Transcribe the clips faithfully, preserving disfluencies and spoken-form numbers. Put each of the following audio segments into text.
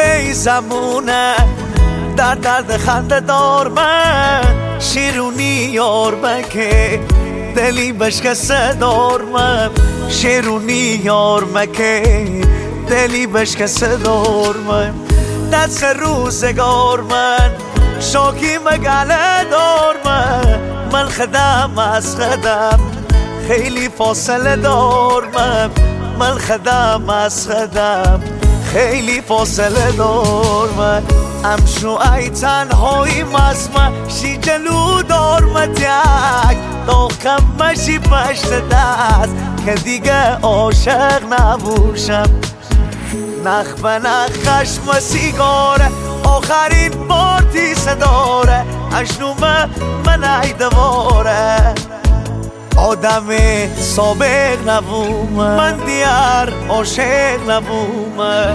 ای زمونه در درد خنده دار من شیرونی یار مکه دلی بشکسته دار من شیرونی یار مکه دلی بشکسته دار من دست روزگار من شوکی مگله دار من من خدم از خدم خیلی فاصله دار من من خدم از خدم خیلی فاصله دار من امشو ای تنهایی مزمه شی جلو دار مدیک تا کمشی پشت دست که دیگه عاشق نبوشم نخ به نخ خشم سیگاره آخرین بار تیسه داره اشنومه من ای دواره آدم سابق نبومه من دیار عاشق نبومه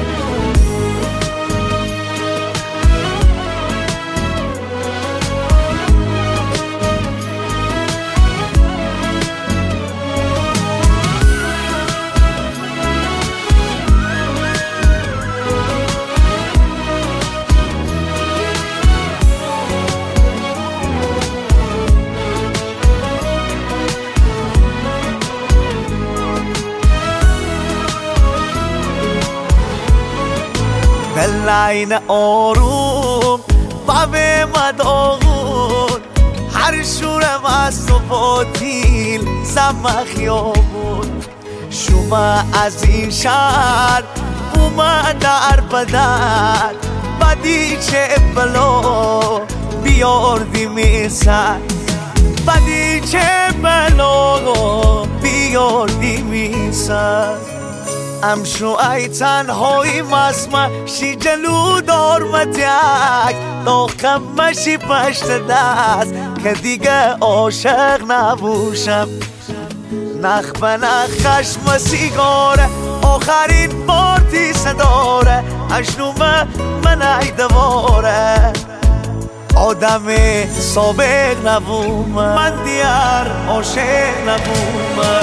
دلین آروم بابه مداغون هر شورم از تو باطیل زم خیابون شما از این شهر اومد در بدر بدی چه بلا بیاردی میسر بدی چه بلا بیاردی میسر امشو ای تنهایی مزمه شی جلو دار مدیک تا کمشی پشت دست که دیگه عاشق نبوشم نخ به نخ خشم سیگاره آخرین بار تیسه داره اشنومه من ای دواره آدم سابق نبومه من دیار عاشق نبومه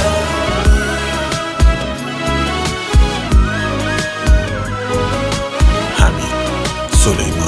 سلیمان